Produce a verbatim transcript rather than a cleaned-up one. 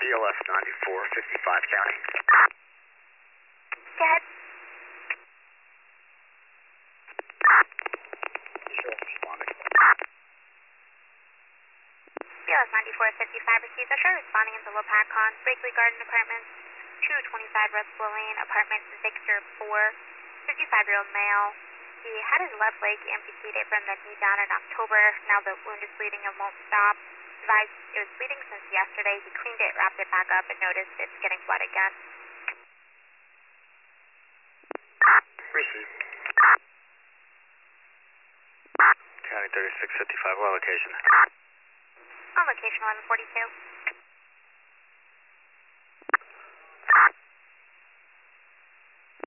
B L S ninety-four fifty-five County. Go ahead. Sheriff responding. B L S ninety-four fifty-five received a sheriff responding into Lopakon, Bakley Garden Apartments, two twenty-five Russell Lane, Apartments, Victor four, fifty-five-year-old male. He had his left leg amputated from the knee down in October. Now the wound is bleeding and won't stop. Advised it was bleeding since yesterday. He cleaned it, wrapped it back up, and noticed it's getting blood again. Received. County thirty-six fifty-five, what location? On location eleven forty-two.